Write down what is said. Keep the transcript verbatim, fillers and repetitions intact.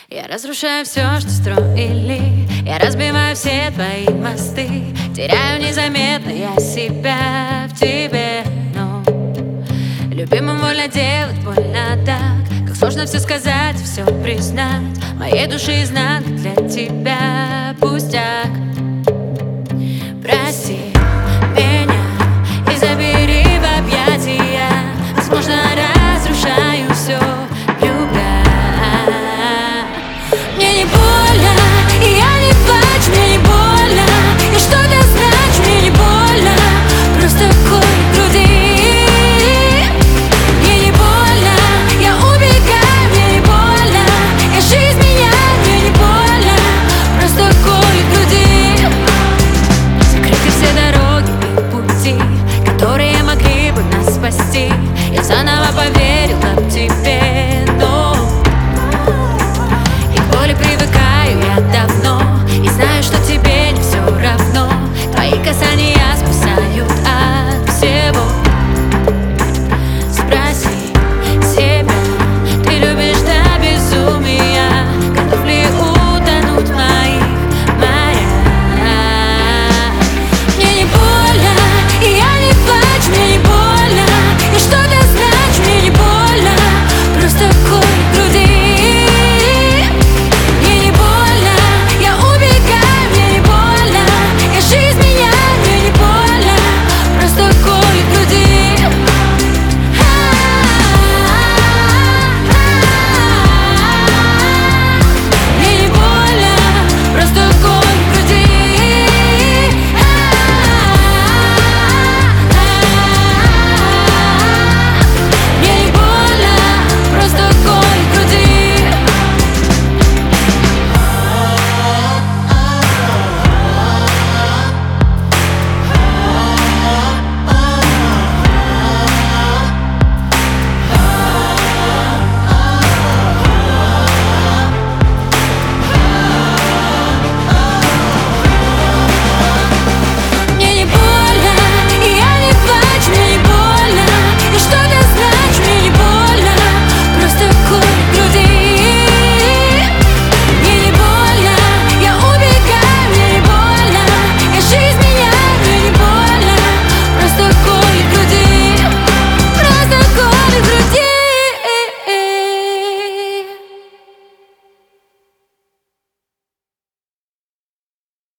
Я разрушаю все, что строили. Я разбиваю все твои мосты. Теряю незаметно я себя в тебе. Но любимым больно делать, больно так. Как сложно все сказать, все признать. Моей души изнанка для тебя пустяк.